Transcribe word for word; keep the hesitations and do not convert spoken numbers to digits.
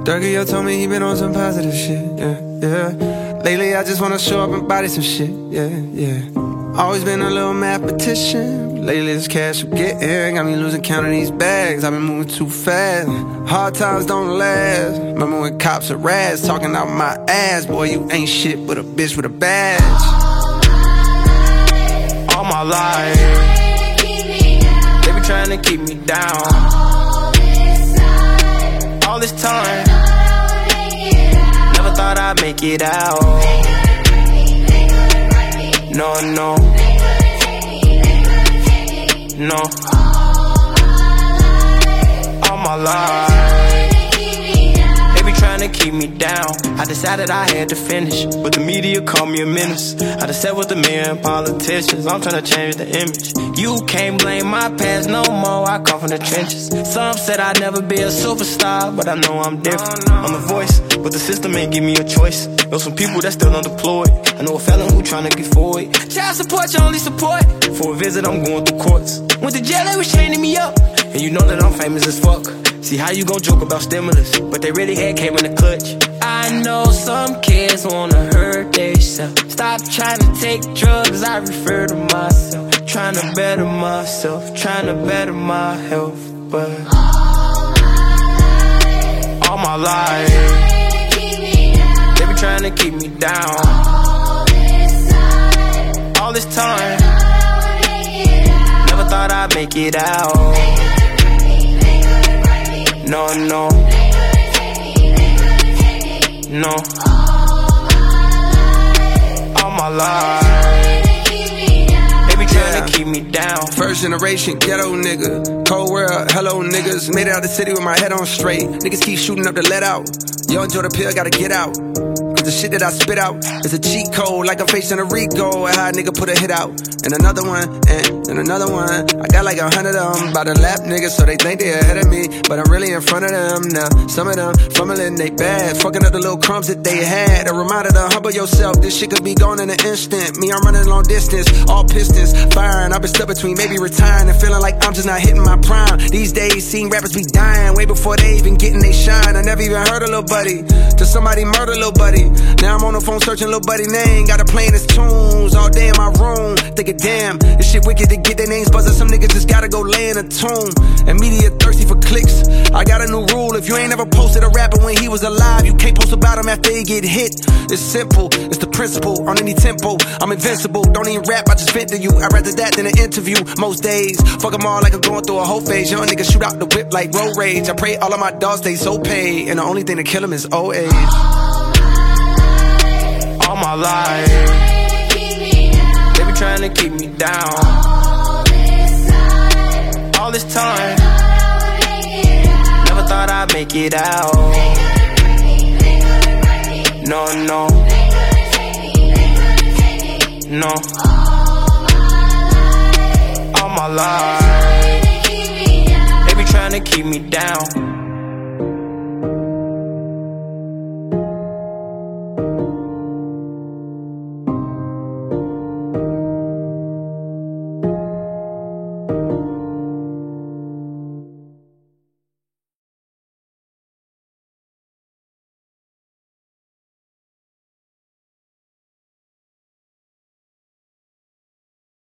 Durkio told me he been on some positive shit, yeah, yeah. Lately I just wanna show up and body some shit, yeah, yeah. Always been a little mathematician. Lately this cash I'm getting got me losing count of these bags. I've been moving too fast. Hard times don't last. Remember when cops are rats talking out my ass? Boy, you ain't shit but a bitch with a badge. All my life they been trying to keep me down. All this time never thought I'd make it out. No, no, no. All my life they be trying to keep me down. I decided I had to finish, but the media called me a menace. I just sat with the mayor and politicians. I'm trying to change the image. You can't blame my past no more. I come from the trenches. Some said I'd never be a superstar, but I know I'm different. I'm a voice, but the system ain't give me a choice. Know some people that still undeployed. I know a felon who tryna get forward. Child support, your only support. For a visit, I'm going through courts. Went to jail, they was chaining me up. And you know that I'm famous as fuck. See how you gon' joke about stimulus, but they really had came in the clutch. I know some kids wanna hurt themselves. Stop trying to take drugs, I refer to myself. Trying to better myself, trying to better my health. But all my life they been trying to keep me down. All this time never thought I'd make it out. No, no, no. All my life they be trying to keep me down. First generation ghetto nigga, cold world, hello niggas. Made it out the city with my head on straight. Niggas keep shooting up to let out. Yo, enjoy the pill, gotta get out. Cause the shit that I spit out is a cheat code, like I'm facing a Rico. And how a nigga put a hit out. And another one, and, and another one. I got like a hundred of them by the lap niggas, so they think they ahead of me, but I'm really in front of them now. Some of them fumbling they bad, fucking up the little crumbs that they had. A reminder to humble yourself, this shit could be gone in an instant. Me, I'm running long distance, all pistons firing. I've been stuck between maybe retiring and feeling like I'm just not hitting my prime. These days, seeing rappers be dying way before they even getting they shine. I never even heard of Lil Buddy, till somebody murder Lil Buddy. Now I'm on the phone searching Lil Buddy name, got it playing his tunes all day in my room. Thinking, damn, this shit wicked to get their names buzzing. Some niggas just gotta go lay in a tomb. And media thirsty for clicks. I got a new rule, if you ain't ever posted a rapper when he was alive, you can't post about him after he get hit. It's simple, it's the principle, on any tempo. I'm invincible, don't even rap, I just vent to you. I'd rather that than an interview, most days. Fuck them all like I'm going through a whole phase. Young niggas shoot out the whip like road rage. I pray all of my dogs stay so paid, and the only thing to kill them is old age. All my life they been trying to keep me down. All this time never thought I'd make it out. No, no, no. All my life they be trying to keep me down.